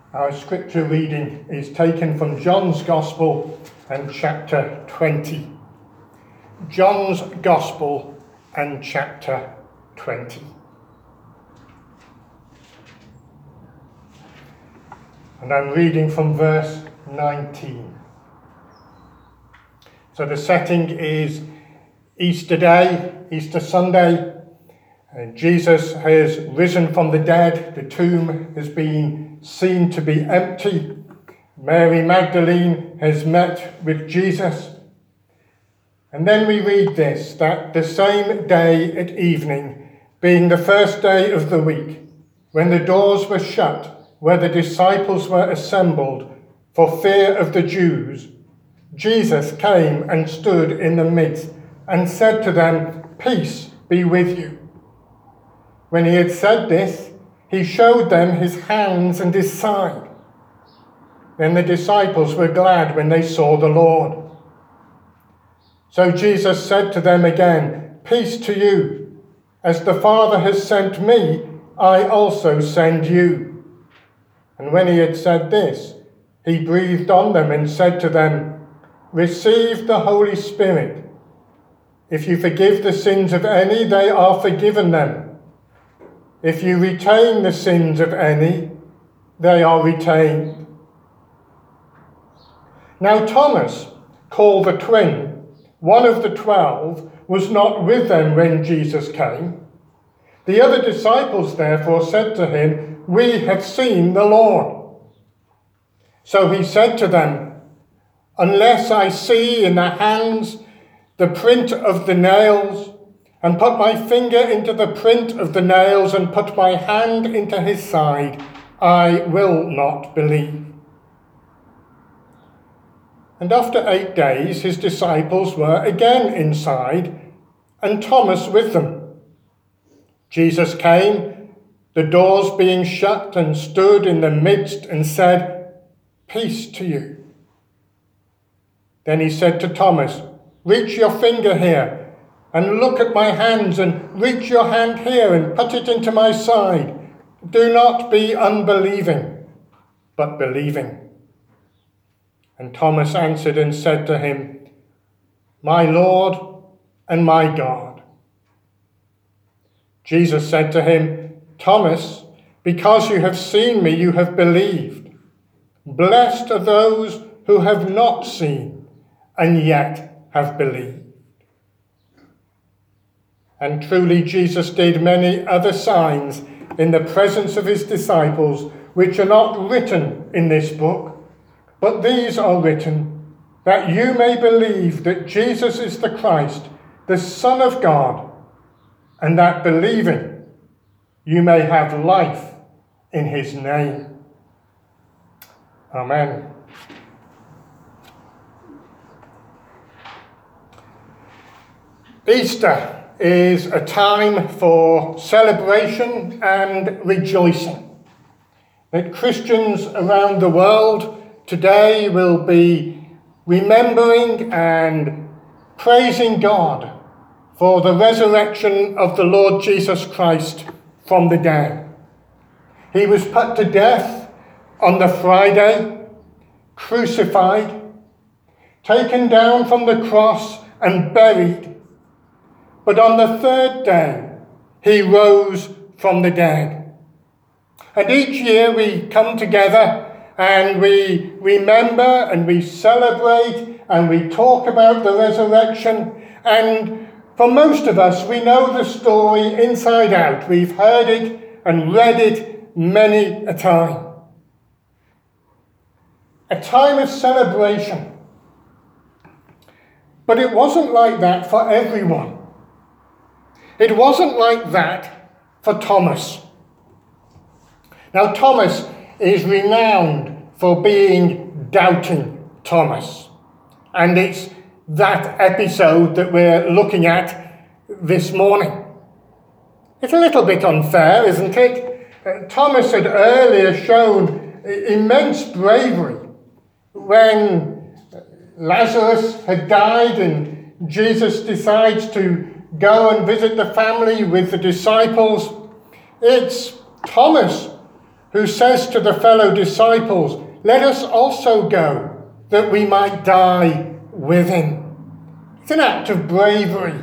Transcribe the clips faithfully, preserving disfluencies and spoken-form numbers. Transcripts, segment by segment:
Our scripture reading is taken from John's Gospel and chapter twenty. John's Gospel and chapter twenty. And I'm reading from verse nineteen. So the setting is Easter Day, Easter Sunday. And Jesus has risen from the dead. The tomb has been seen to be empty. Mary Magdalene has met with Jesus. And then we read this, that the same day at evening, being the first day of the week, when the doors were shut, where the disciples were assembled for fear of the Jews, Jesus came and stood in the midst and said to them, "Peace be with you." When he had said this, he showed them his hands and his side. Then the disciples were glad when they saw the Lord. So Jesus said to them again, "Peace to you. As the Father has sent me, I also send you." And when he had said this, he breathed on them and said to them, "Receive the Holy Spirit. If you forgive the sins of any, they are forgiven them. If you retain the sins of any, they are retained." Now Thomas, called the twin, one of the twelve, was not with them when Jesus came. The other disciples therefore said to him, "We have seen the Lord." So he said to them, "Unless I see in the hands the print of the nails, and put my finger into the print of the nails, and put my hand into his side, I will not believe." And after eight days, his disciples were again inside, and Thomas with them. Jesus came, the doors being shut, and stood in the midst and said, "Peace to you." Then he said to Thomas, "Reach your finger here, and look at my hands, and reach your hand here and put it into my side. Do not be unbelieving, but believing." And Thomas answered and said to him, "My Lord and my God." Jesus said to him, "Thomas, because you have seen me, you have believed. Blessed are those who have not seen and yet have believed." And truly Jesus did many other signs in the presence of his disciples, which are not written in this book, but these are written, that you may believe that Jesus is the Christ, the Son of God, and that believing you may have life in his name. Amen. Easter is a time for celebration and rejoicing. That Christians around the world today will be remembering and praising God for the resurrection of the Lord Jesus Christ from the dead. He was put to death on the Friday, crucified, taken down from the cross and buried. But on the third day, he rose from the dead. And each year we come together and we remember and we celebrate and we talk about the resurrection. And for most of us, we know the story inside out. We've heard it and read it many a time. A time of celebration. But it wasn't like that for everyone. It wasn't like that for Thomas. Now, Thomas is renowned for being doubting Thomas. And it's that episode that we're looking at this morning. It's a little bit unfair, isn't it? Uh, Thomas had earlier shown immense bravery when Lazarus had died and Jesus decides to go and visit the family with the disciples. It's Thomas who says to the fellow disciples, "Let us also go, that we might die with him." It's an act of bravery.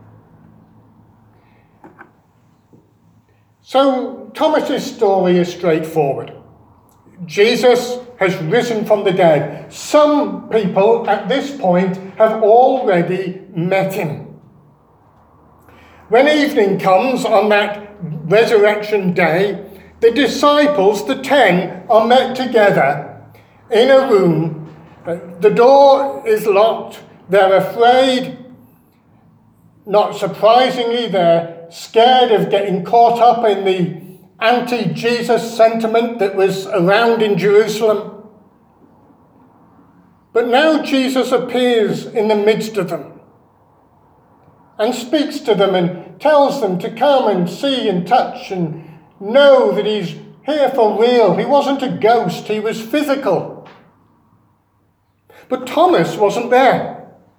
So Thomas's story is straightforward. Jesus has risen from the dead. Some people at this point have already met him. When evening comes on that resurrection day, the disciples, the ten, are met together in a room. The door is locked. They're afraid. Not surprisingly, they're scared of getting caught up in the anti-Jesus sentiment that was around in Jerusalem. But now Jesus appears in the midst of them and speaks to them and tells them to come and see and touch and know that he's here for real. He wasn't a ghost, he was physical. But Thomas wasn't there.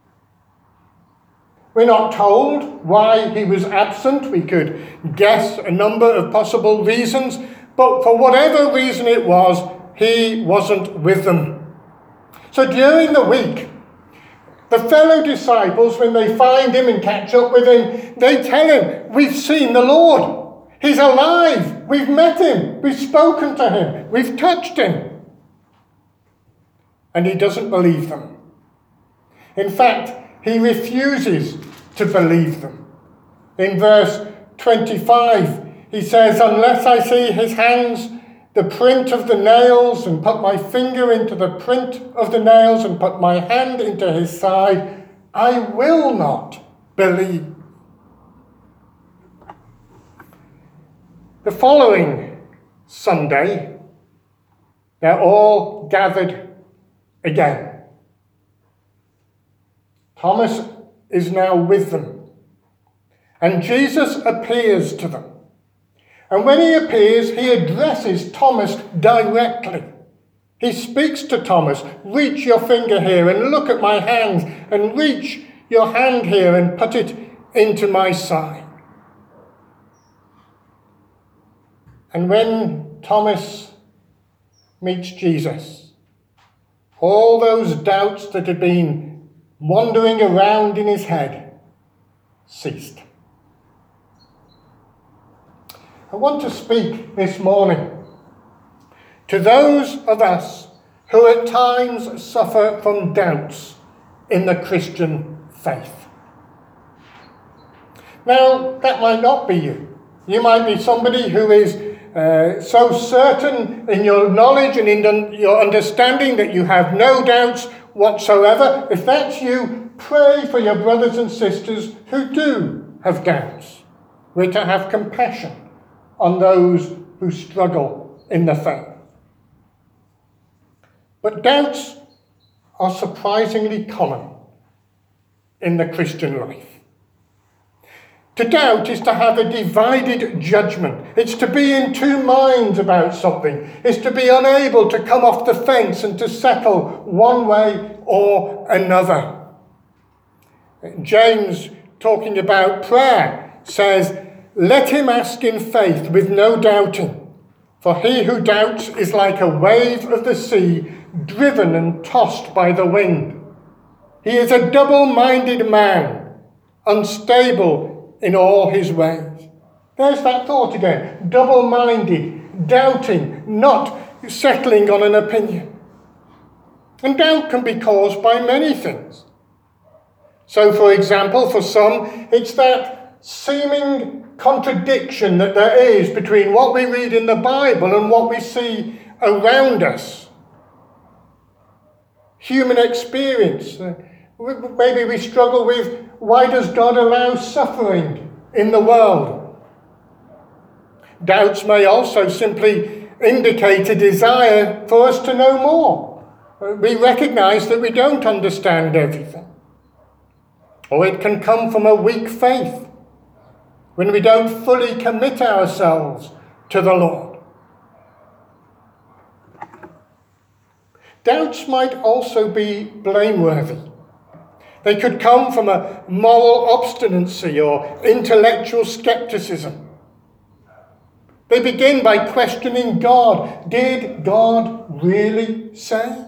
We're not told why he was absent. We could guess a number of possible reasons, but for whatever reason it was, he wasn't with them. So during the week, the fellow disciples, when they find him and catch up with him, they tell him, "We've seen the Lord. He's alive. We've met him. We've spoken to him. We've touched him." And he doesn't believe them. In fact, he refuses to believe them. In verse twenty-five, he says, "Unless I see his hands, the print of the nails, and put my finger into the print of the nails, and put my hand into his side, I will not believe." The following Sunday, they're all gathered again. Thomas is now with them, and Jesus appears to them. And when he appears, he addresses Thomas directly. He speaks to Thomas, "Reach your finger here and look at my hands, and reach your hand here and put it into my side." And when Thomas meets Jesus, all those doubts that had been wandering around in his head ceased. I want to speak this morning to those of us who at times suffer from doubts in the Christian faith. Now, that might not be you. You might be somebody who is uh, so certain in your knowledge and in un- your understanding that you have no doubts whatsoever. If that's you, pray for your brothers and sisters who do have doubts. We're to have compassion on those who struggle in the faith. But doubts are surprisingly common in the Christian life. To doubt is to have a divided judgment. It's to be in two minds about something. It's to be unable to come off the fence and to settle one way or another. James, talking about prayer, says, "Let him ask in faith with no doubting. For he who doubts is like a wave of the sea, driven and tossed by the wind. He is a double-minded man, unstable in all his ways." There's that thought again. Double-minded, doubting, not settling on an opinion. And doubt can be caused by many things. So, for example, for some, it's that seeming contradiction that there is between what we read in the Bible and what we see around us. Human experience. Maybe we struggle with, why does God allow suffering in the world? Doubts may also simply indicate a desire for us to know more. We recognize that we don't understand everything. Or it can come from a weak faith, when we don't fully commit ourselves to the Lord. Doubts might also be blameworthy. They could come from a moral obstinacy or intellectual skepticism. They begin by questioning God. Did God really say?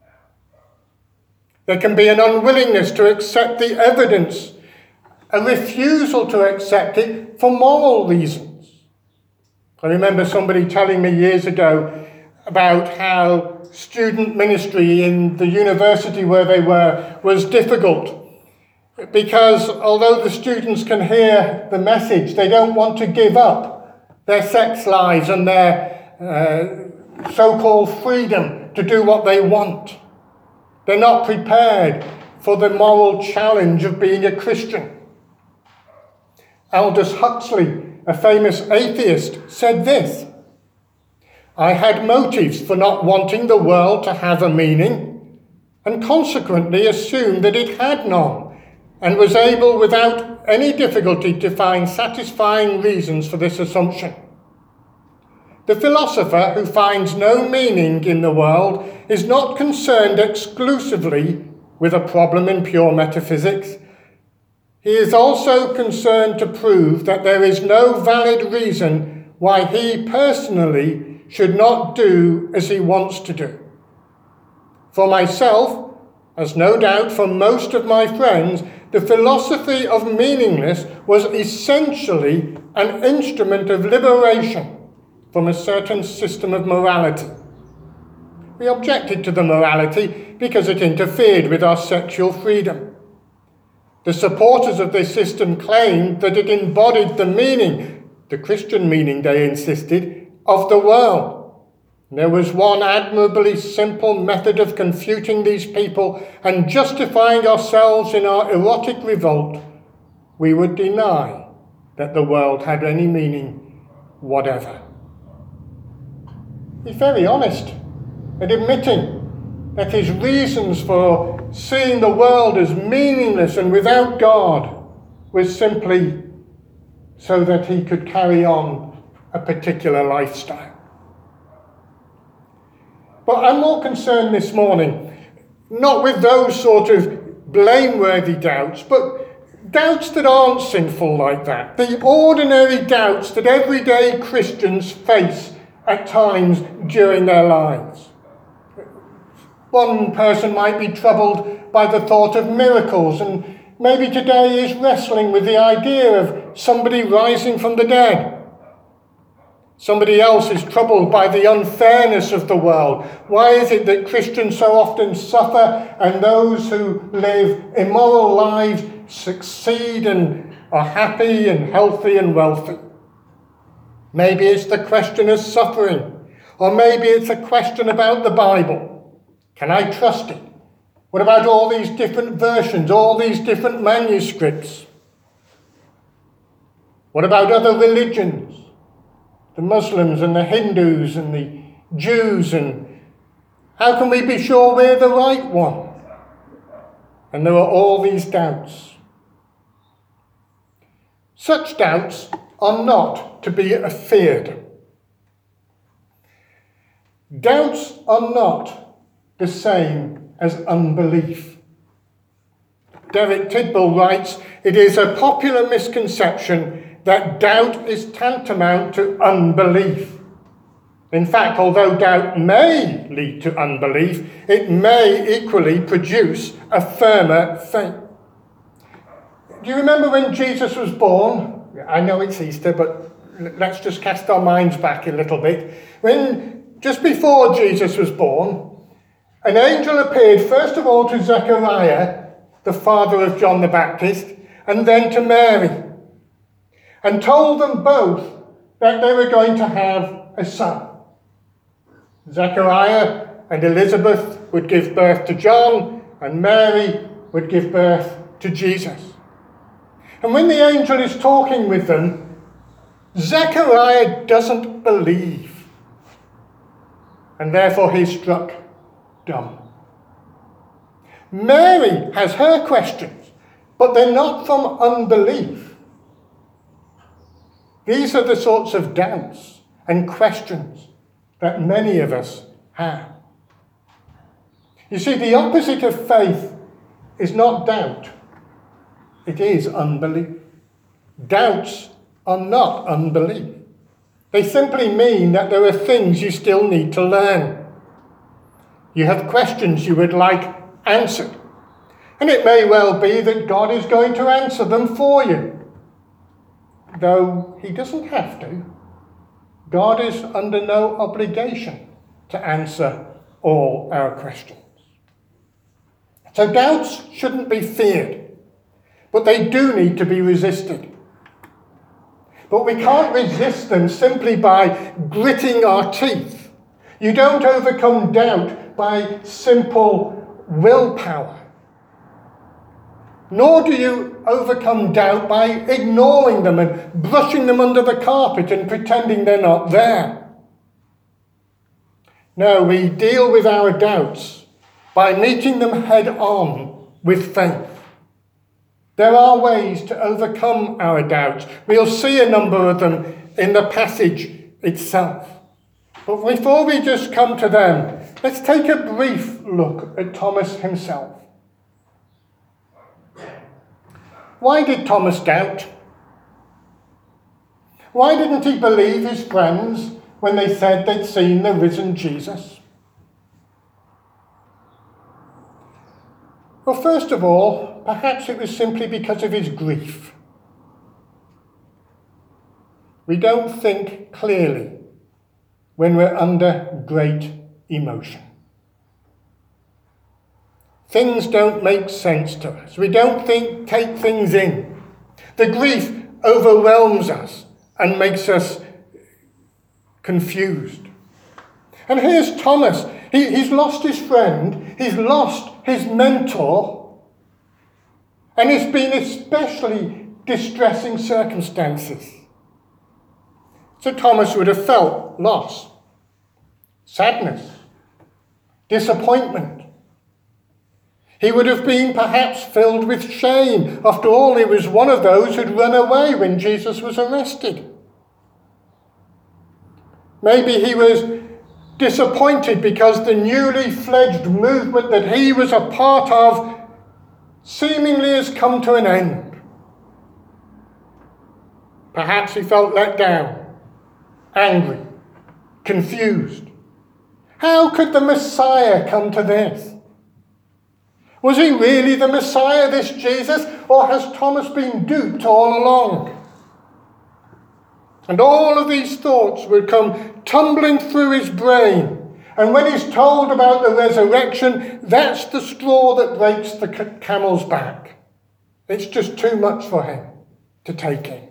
There can be an unwillingness to accept the evidence, a refusal to accept it for moral reasons. I remember somebody telling me years ago about how student ministry in the university where they were was difficult because although the students can hear the message, they don't want to give up their sex lives and their uh, so-called freedom to do what they want. They're not prepared for the moral challenge of being a Christian. Aldous Huxley, a famous atheist, said this: I had motives for not wanting the world to have a meaning, and consequently assumed that it had none, and was able without any difficulty to find satisfying reasons for this assumption. The philosopher who finds no meaning in the world is not concerned exclusively with a problem in pure metaphysics. He is also concerned to prove that there is no valid reason why he personally should not do as he wants to do. For myself, as no doubt for most of my friends, the philosophy of meaningless was essentially an instrument of liberation from a certain system of morality. We objected to the morality because it interfered with our sexual freedom. The supporters of this system claimed that it embodied the meaning, the Christian meaning they insisted, of the world. There was one admirably simple method of confuting these people and justifying ourselves in our erotic revolt. We would deny that the world had any meaning whatever. He's very honest at admitting that his reasons for seeing the world as meaningless and without God was simply so that he could carry on a particular lifestyle. But I'm more concerned this morning, not with those sort of blameworthy doubts, but doubts that aren't sinful like that. The ordinary doubts that everyday Christians face at times during their lives. One person might be troubled by the thought of miracles, and maybe today is wrestling with the idea of somebody rising from the dead. Somebody else is troubled by the unfairness of the world. Why is it that Christians so often suffer and those who live immoral lives succeed and are happy and healthy and wealthy? Maybe it's the question of suffering, or maybe it's a question about the Bible. Can I trust it? What about all these different versions, all these different manuscripts? What about other religions? The Muslims and the Hindus and the Jews, and how can we be sure we're the right one? And there are all these doubts. Such doubts are not to be feared. Doubts are not the same as unbelief. Derek Tidball writes, it is a popular misconception that doubt is tantamount to unbelief. In fact, although doubt may lead to unbelief, it may equally produce a firmer faith. Do you remember when Jesus was born? I know it's Easter, but let's just cast our minds back a little bit. When, just before Jesus was born, an angel appeared first of all to Zechariah, the father of John the Baptist, and then to Mary, and told them both that they were going to have a son. Zechariah and Elizabeth would give birth to John, and Mary would give birth to Jesus. And when the angel is talking with them, Zechariah doesn't believe, and therefore he's struck dumb. Mary has her questions, but they're not from unbelief. These are the sorts of doubts and questions that many of us have. You see, the opposite of faith is not doubt. It is unbelief. Doubts are not unbelief. They simply mean that there are things you still need to learn. You have questions you would like answered. And it may well be that God is going to answer them for you. Though he doesn't have to. God is under no obligation to answer all our questions. So doubts shouldn't be feared, but they do need to be resisted. But we can't resist them simply by gritting our teeth. You don't overcome doubt by simple willpower. Nor do you overcome doubt by ignoring them and brushing them under the carpet and pretending they're not there. No, we deal with our doubts by meeting them head on with faith. There are ways to overcome our doubts. We'll see a number of them in the passage itself. But before we just come to them, let's take a brief look at Thomas himself. Why did Thomas doubt? Why didn't he believe his friends when they said they'd seen the risen Jesus? Well, first of all, perhaps it was simply because of his grief. We don't think clearly when we're under great emotion. Things don't make sense to us. We don't think, take things in. The grief overwhelms us and makes us confused. And here's Thomas. He, he's lost his friend. He's lost his mentor. And it's been especially distressing circumstances. So Thomas would have felt loss, sadness, disappointment. He would have been perhaps filled with shame. After all, he was one of those who'd run away when Jesus was arrested. Maybe he was disappointed because the newly fledged movement that he was a part of seemingly has come to an end. Perhaps he felt let down, angry, confused. How could the Messiah come to this? Was he really the Messiah, this Jesus, or has Thomas been duped all along? And all of these thoughts would come tumbling through his brain. And when he's told about the resurrection, that's the straw that breaks the camel's back. It's just too much for him to take in.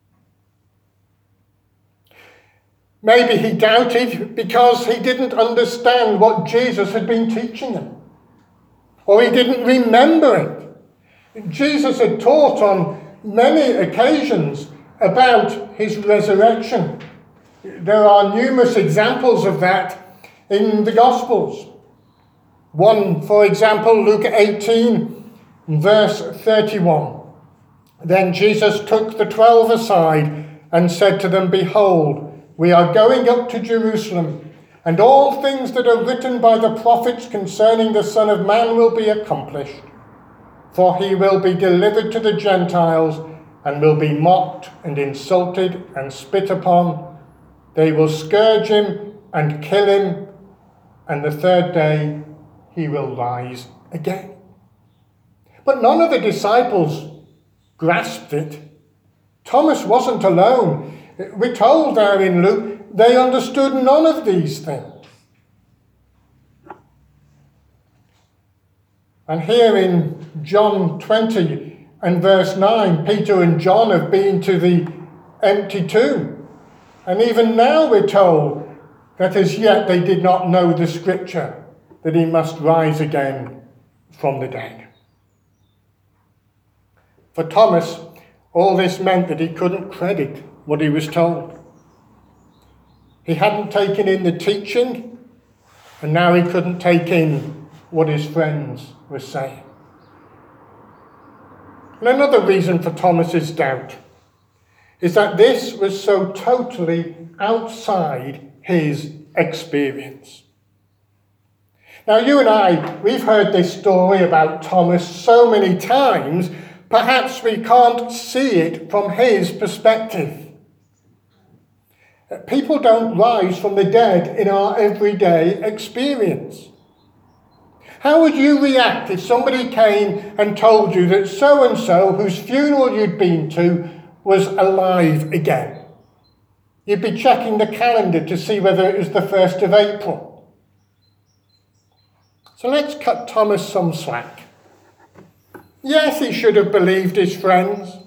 Maybe he doubted because he didn't understand what Jesus had been teaching him. Or he didn't remember it. Jesus had taught on many occasions about his resurrection. There are numerous examples of that in the Gospels. One, for example, Luke eighteen, verse thirty-one. Then Jesus took the twelve aside and said to them, "Behold, we are going up to Jerusalem, and all things that are written by the prophets concerning the Son of Man will be accomplished. For he will be delivered to the Gentiles, and will be mocked and insulted and spit upon. They will scourge him and kill him, and the third day he will rise again." But none of the disciples grasped it. Thomas wasn't alone. We're told there in Luke, they understood none of these things. And here in John twenty and verse nine, Peter and John have been to the empty tomb. And even now we're told that as yet they did not know the scripture that he must rise again from the dead. For Thomas, all this meant that he couldn't credit what he was told. He hadn't taken in the teaching, and now he couldn't take in what his friends were saying. And another reason for Thomas's doubt is that this was so totally outside his experience. Now, you and I, we've heard this story about Thomas so many times, perhaps we can't see it from his perspective. People don't rise from the dead in our everyday experience. How would you react if somebody came and told you that so-and-so, whose funeral you'd been to, was alive again? You'd be checking the calendar to see whether it was the first of April. So let's cut Thomas some slack. Yes, he should have believed his friends.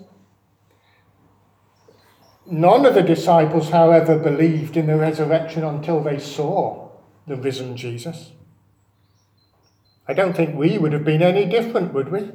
None of the disciples, however, believed in the resurrection until they saw the risen Jesus. I don't think we would have been any different, would we?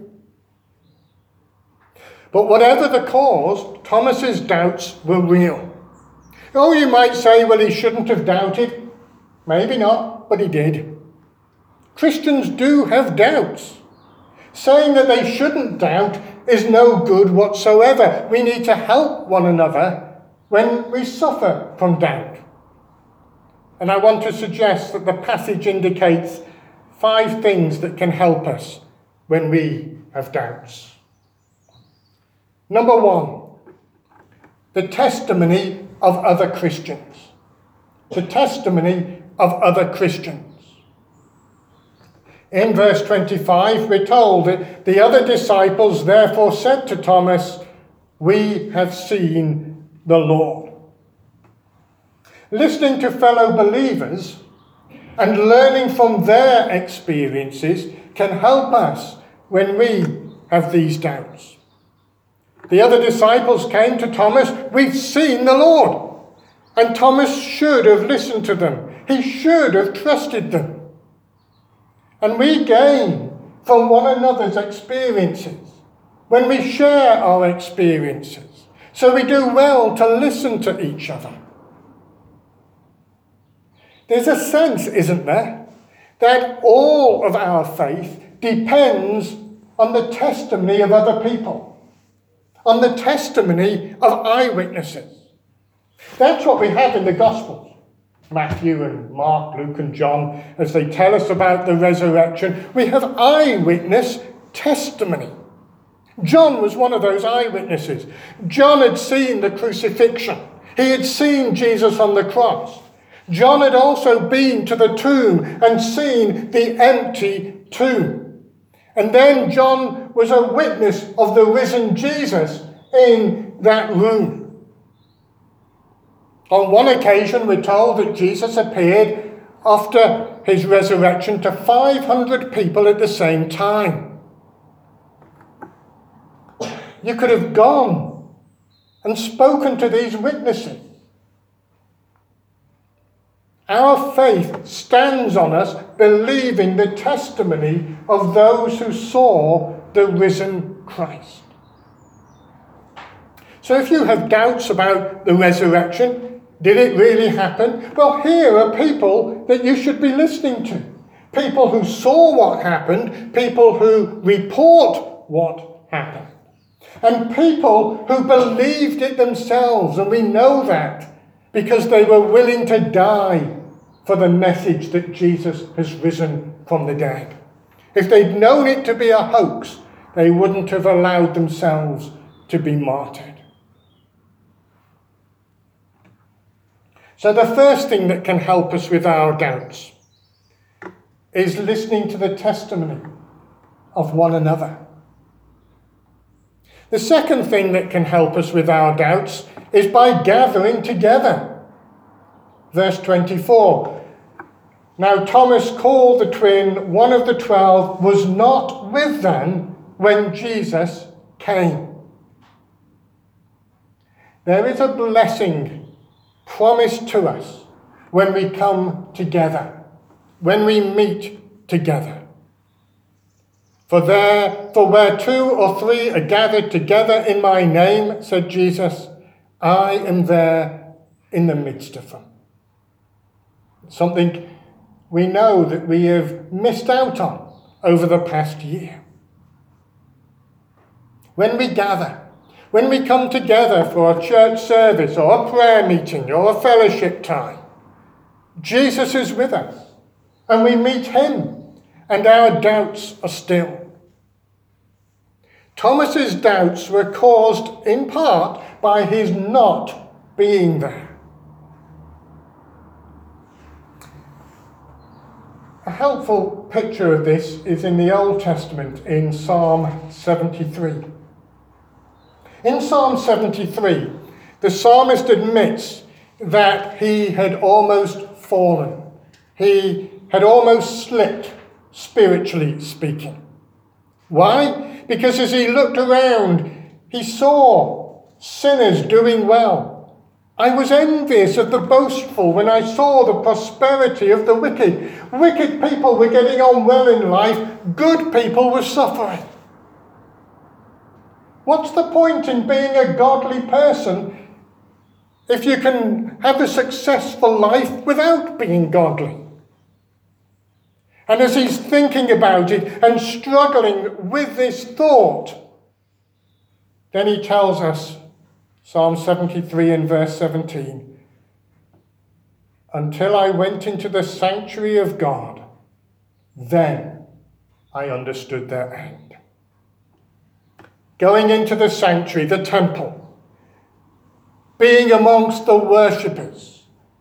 But whatever the cause, Thomas's doubts were real. Oh, you might say, well, he shouldn't have doubted. Maybe not, but he did. Christians do have doubts. Saying that they shouldn't doubt is no good whatsoever. We need to help one another when we suffer from doubt. And I want to suggest that the passage indicates five things that can help us when we have doubts. Number one, the testimony of other Christians. The testimony of other Christians. In verse twenty-five, we're told that the other disciples therefore said to Thomas, "We have seen the Lord." Listening to fellow believers and learning from their experiences can help us when we have these doubts. The other disciples came to Thomas, "We've seen the Lord." And Thomas should have listened to them. He should have trusted them. And we gain from one another's experiences when we share our experiences. So we do well to listen to each other. There's a sense, isn't there, that all of our faith depends on the testimony of other people, on the testimony of eyewitnesses. That's what we have in the Gospels. Matthew and Mark, Luke and John, as they tell us about the resurrection, we have eyewitness testimony. John was one of those eyewitnesses. John had seen the crucifixion. He had seen Jesus on the cross. John had also been to the tomb and seen the empty tomb. And then John was a witness of the risen Jesus in that room. On one occasion, we're told that Jesus appeared after his resurrection to five hundred people at the same time. You could have gone and spoken to these witnesses. Our faith stands on us believing the testimony of those who saw the risen Christ. So if you have doubts about the resurrection, did it really happen? Well, here are people that you should be listening to. People who saw what happened, people who report what happened, and people who believed it themselves. And we know that because they were willing to die for the message that Jesus has risen from the dead. If they'd known it to be a hoax, they wouldn't have allowed themselves to be martyred. So the first thing that can help us with our doubts is listening to the testimony of one another. The second thing that can help us with our doubts is by gathering together. Verse twenty-four. Now Thomas, called the twin, one of the twelve, was not with them when Jesus came. There is a blessing promised to us when we come together, when we meet together. For there, for where two or three are gathered together in my name, said Jesus, I am there in the midst of them. Something we know that we have missed out on over the past year. When we gather, when we come together for a church service or a prayer meeting or a fellowship time, Jesus is with us and we meet him and our doubts are still. Thomas's doubts were caused in part by his not being there. A helpful picture of this is in the Old Testament in Psalm seventy-three. In Psalm seventy-three, the psalmist admits that he had almost fallen. He had almost slipped, spiritually speaking. Why? Because as he looked around, he saw sinners doing well. I was envious of the boastful when I saw the prosperity of the wicked. Wicked people were getting on well in life. Good people were suffering. What's the point in being a godly person if you can have a successful life without being godly? And as he's thinking about it and struggling with this thought, then he tells us, Psalm seventy-three and verse seventeen, until I went into the sanctuary of God, then I understood their end. Going into the sanctuary, the temple, being amongst the worshippers,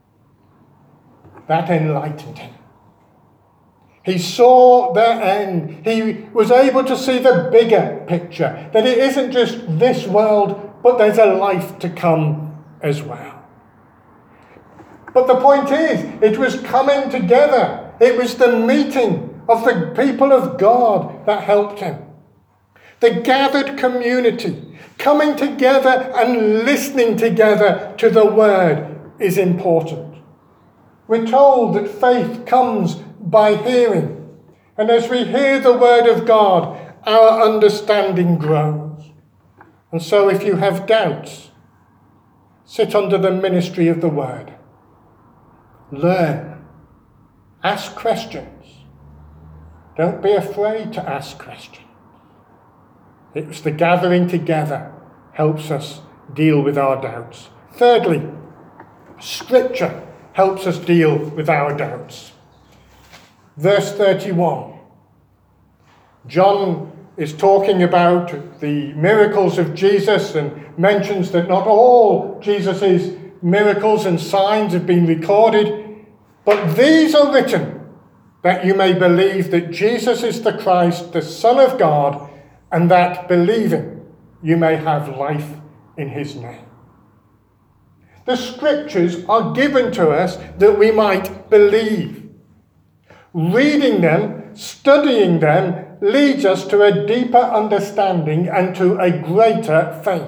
that enlightened him. He saw their end. He was able to see the bigger picture, that it isn't just this world, but there's a life to come as well. But the point is, it was coming together. It was the meeting of the people of God that helped him. The gathered community, coming together and listening together to the word is important. We're told that faith comes by hearing. And as we hear the word of God, our understanding grows. And so if you have doubts, sit under the ministry of the word. Learn. Ask questions. Don't be afraid to ask questions. It's the gathering together helps us deal with our doubts. Thirdly, Scripture helps us deal with our doubts. Verse thirty-one. John is talking about the miracles of Jesus and mentions that not all Jesus' miracles and signs have been recorded, but these are written that you may believe that Jesus is the Christ, the Son of God, and that believing you may have life in his name. The scriptures are given to us that we might believe. Reading them, studying them, leads us to a deeper understanding and to a greater faith.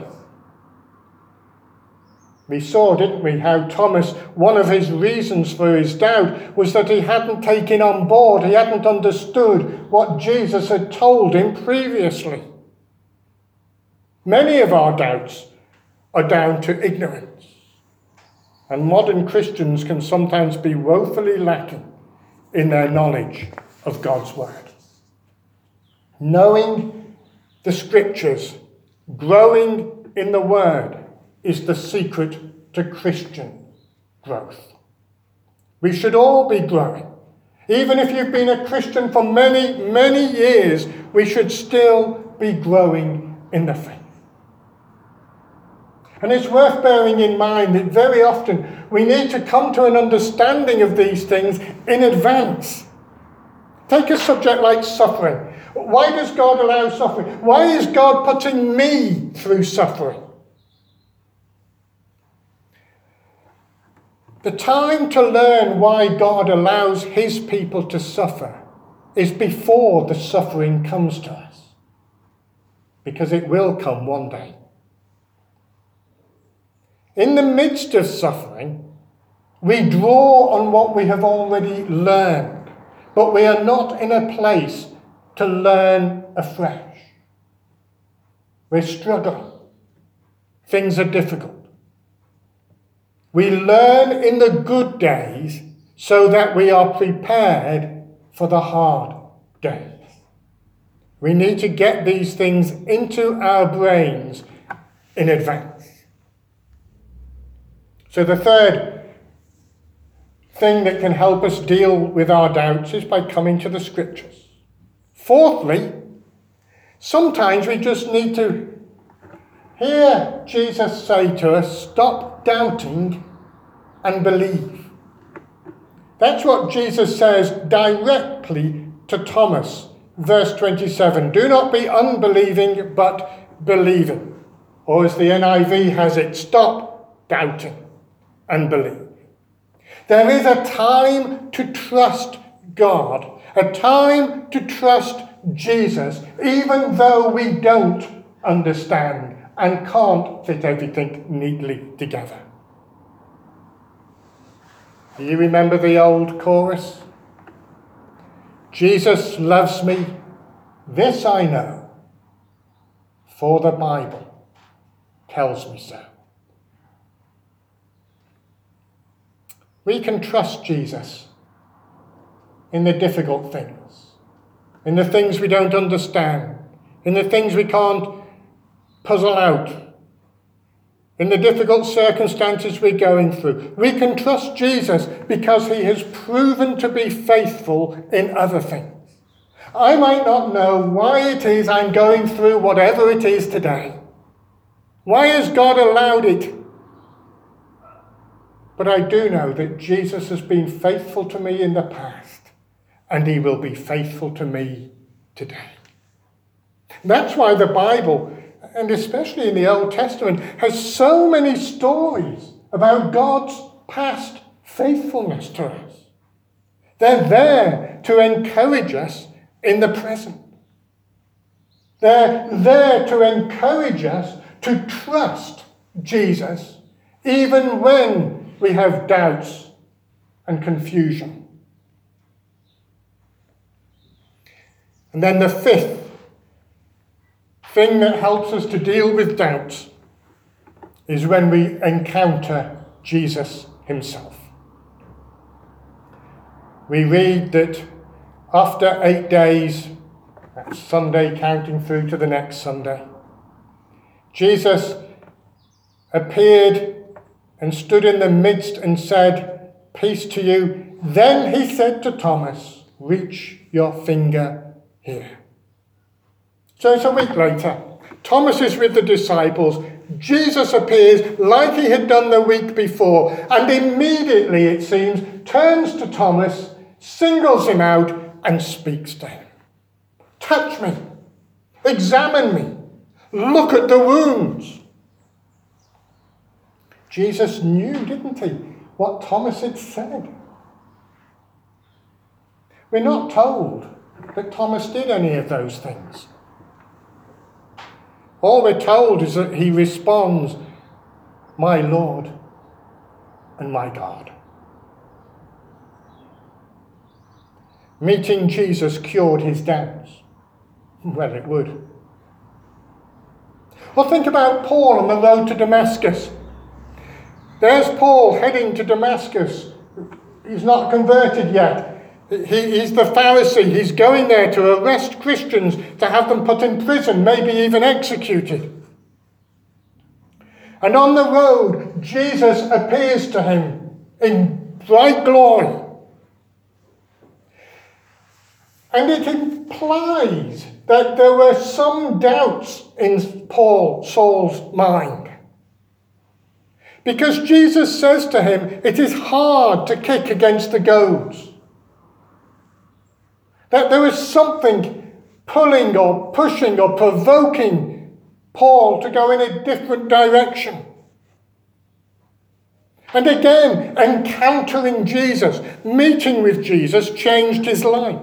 We saw, didn't we, how Thomas, one of his reasons for his doubt was that he hadn't taken on board, he hadn't understood what Jesus had told him previously. Many of our doubts are down to ignorance, and modern Christians can sometimes be woefully lacking in their knowledge of God's word. Knowing the scriptures, growing in the word, is the secret to Christian growth. We should all be growing. Even if you've been a Christian for many, many years, we should still be growing in the faith. And it's worth bearing in mind that very often we need to come to an understanding of these things in advance. Take a subject like suffering. Why does God allow suffering? Why is God putting me through suffering? The time to learn why God allows his people to suffer is before the suffering comes to us, because it will come one day. In the midst of suffering, we draw on what we have already learned, but we are not in a place to learn afresh. We're struggling. Things are difficult. We learn in the good days so that we are prepared for the hard days. We need to get these things into our brains in advance. So the third thing that can help us deal with our doubts is by coming to the scriptures. Fourthly, sometimes we just need to hear Jesus say to us, stop doubting and believe. That's what Jesus says directly to Thomas. Verse twenty-seven, do not be unbelieving, but believing. Or as the N I V has it, stop doubting and believe. There is a time to trust God, a time to trust Jesus, even though we don't understand and can't fit everything neatly together. Do you remember the old chorus? Jesus loves me, this I know, for the Bible tells me so. We can trust Jesus in the difficult things, in the things we don't understand, in the things we can't puzzle out, in the difficult circumstances we're going through. We can trust Jesus because he has proven to be faithful in other things. I might not know why it is I'm going through whatever it is today. Why has God allowed it? But I do know that Jesus has been faithful to me in the past, and he will be faithful to me today. That's why the Bible, and especially in the Old Testament, has so many stories about God's past faithfulness to us. They're there to encourage us in the present. They're there to encourage us to trust Jesus, even when we have doubts and confusion. And then the fifth thing that helps us to deal with doubts is when we encounter Jesus himself. We read that after eight days, that's Sunday counting through to the next Sunday, Jesus appeared and stood in the midst and said, peace to you. Then he said to Thomas, reach your finger here. So it's a week later. Thomas is with the disciples. Jesus appears like he had done the week before, and immediately, it seems, turns to Thomas, singles him out, and speaks to him. Touch me. Examine me. Look at the wounds. Jesus knew, didn't he, what Thomas had said. We're not told that Thomas did any of those things. All we're told is that he responds, my Lord and my God. Meeting Jesus cured his doubts. Well, it would. Well, think about Paul on the road to Damascus. There's Paul heading to Damascus. He's not converted yet. He, he's the Pharisee. He's going there to arrest Christians, to have them put in prison, maybe even executed. And on the road, Jesus appears to him in bright glory. And it implies that there were some doubts in Paul, Saul's mind. Because Jesus says to him, it is hard to kick against the goads. That there was something pulling or pushing or provoking Paul to go in a different direction. And again, encountering Jesus, meeting with Jesus, changed his life.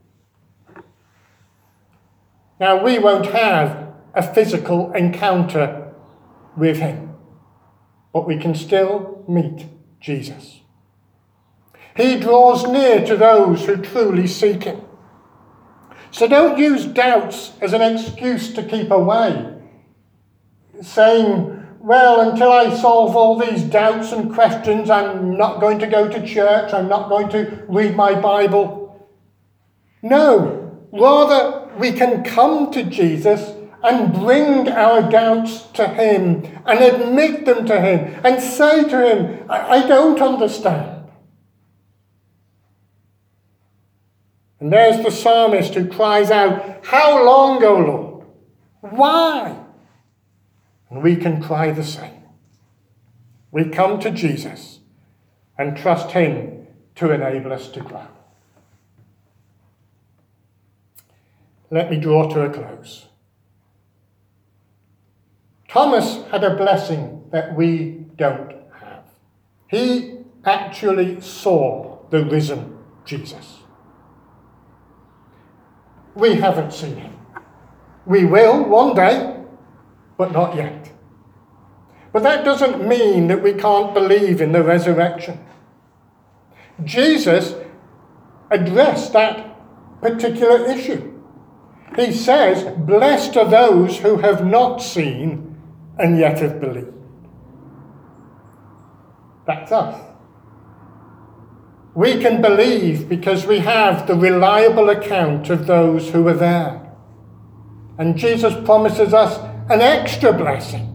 Now, we won't have a physical encounter with him, but we can still meet Jesus. He draws near to those who truly seek him. So don't use doubts as an excuse to keep away, saying, well, until I solve all these doubts and questions, I'm not going to go to church, I'm not going to read my Bible. No, rather, we can come to Jesus and bring our doubts to him and admit them to him and say to him, I, I don't understand. And there's the psalmist who cries out, how long, O Lord? Why? And we can cry the same. We come to Jesus and trust him to enable us to grow. Let me draw to a close. Thomas had a blessing that we don't have. He actually saw the risen Jesus. We haven't seen him. We will one day, but not yet. But that doesn't mean that we can't believe in the resurrection. Jesus addressed that particular issue. He says, "Blessed are those who have not seen and yet have believed." That's us. We can believe because we have the reliable account of those who were there. And Jesus promises us an extra blessing.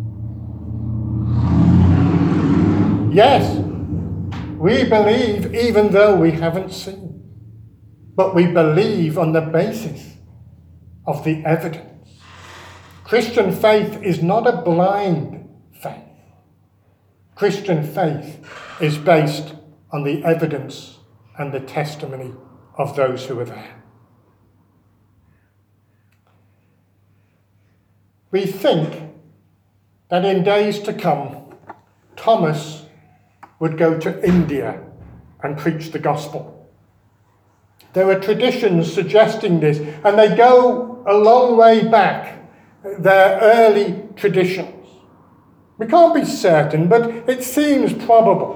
Yes, we believe even though we haven't seen, but we believe on the basis of the evidence. Christian faith is not a blind faith. Christian faith is based on the evidence and the testimony of those who were there. We think that in days to come, Thomas would go to India and preach the gospel. There are traditions suggesting this, and they go a long way back, their early traditions. We can't be certain, but it seems probable.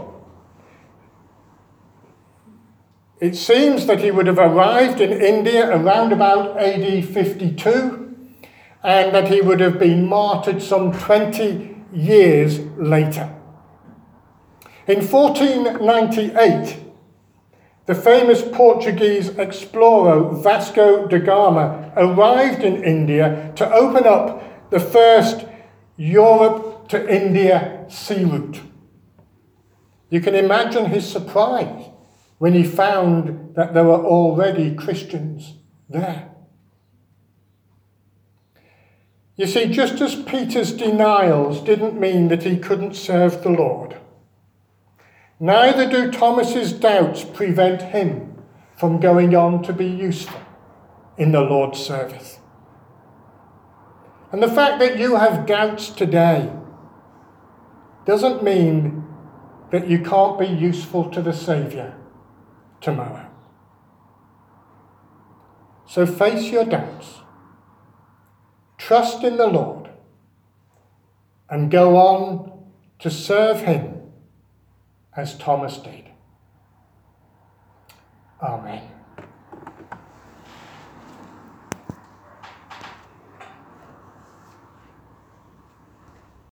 It seems that he would have arrived in India around about A D fifty-two, and that he would have been martyred some twenty years later. In fourteen ninety-eight, the famous Portuguese explorer Vasco da Gama arrived in India to open up the first Europe to India sea route. You can imagine his surprise when he found that there were already Christians there. You see, just as Peter's denials didn't mean that he couldn't serve the Lord, neither do Thomas's doubts prevent him from going on to be useful in the Lord's service. And the fact that you have doubts today doesn't mean that you can't be useful to the Saviour tomorrow. So face your doubts, trust in the Lord, and go on to serve him as Thomas did. Amen.